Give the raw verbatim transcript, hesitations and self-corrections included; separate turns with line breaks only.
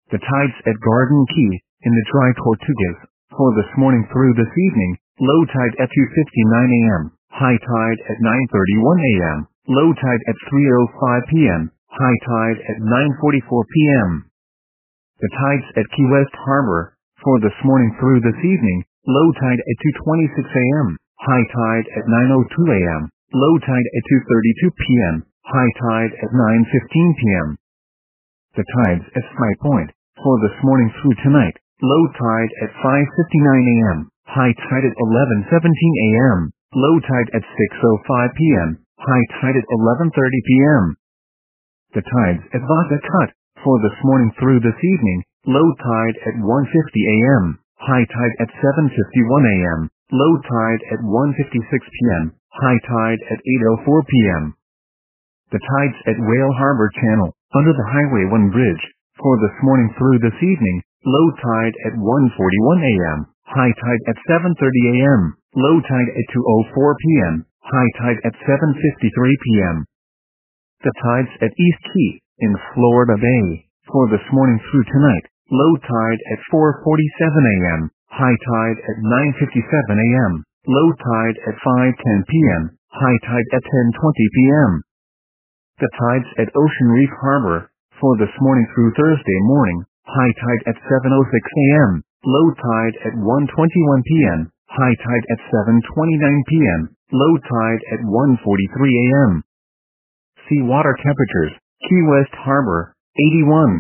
The tides at Garden Key, in the Dry Tortugas, for this morning through this evening, low tide at two fifty-nine a m, high tide at nine thirty-one a m, low tide at three oh five p m, high tide at nine forty-four p m The tides at Key West Harbor, for this morning through this evening, low tide at two twenty-six a m, high tide at nine oh two a m, low tide at two thirty-two p m, high tide at nine fifteen p m The tides at Sky Point, for this morning through tonight, low tide at five fifty-nine a m, high tide at eleven seventeen a m, low tide at six oh five p m, high tide at eleven thirty p m The tides at Vaca Cut, for this morning through this evening, low tide at one fifty a m, high tide at seven fifty-one a m, low tide at one fifty-six p m, high tide at eight oh four p m The tides at Whale Harbor Channel, under the Highway one Bridge, for this morning through this evening, low tide at one forty-one a m, high tide at seven thirty a m, low tide at two oh four p m, high tide at seven fifty-three p m The tides at East Key, in Florida Bay, for this morning through tonight, low tide at four forty-seven a m, high tide at nine fifty-seven a m, low tide at five ten p m, high tide at ten twenty p m The tides at Ocean Reef Harbor, for this morning through Thursday morning, high tide at seven oh six a m, low tide at one twenty-one p m, high tide at seven twenty-nine p m, low tide at one forty-three a m Sea water temperatures, Key West Harbor, eighty-one.